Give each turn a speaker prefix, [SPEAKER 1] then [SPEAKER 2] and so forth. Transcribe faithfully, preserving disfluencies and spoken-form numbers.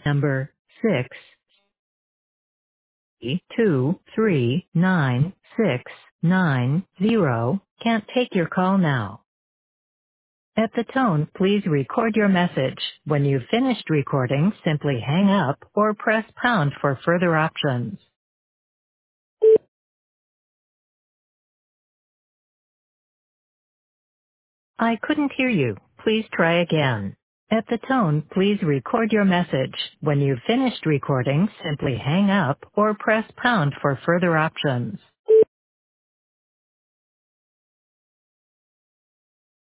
[SPEAKER 1] number six two three nine six nine zero can't take your call now. At the tone, please record your message. When you've finished recording, simply hang up or press pound for further options. I couldn't hear you. Please try again. At the tone, please record your message. When you've finished recording, simply hang up or press pound for further options.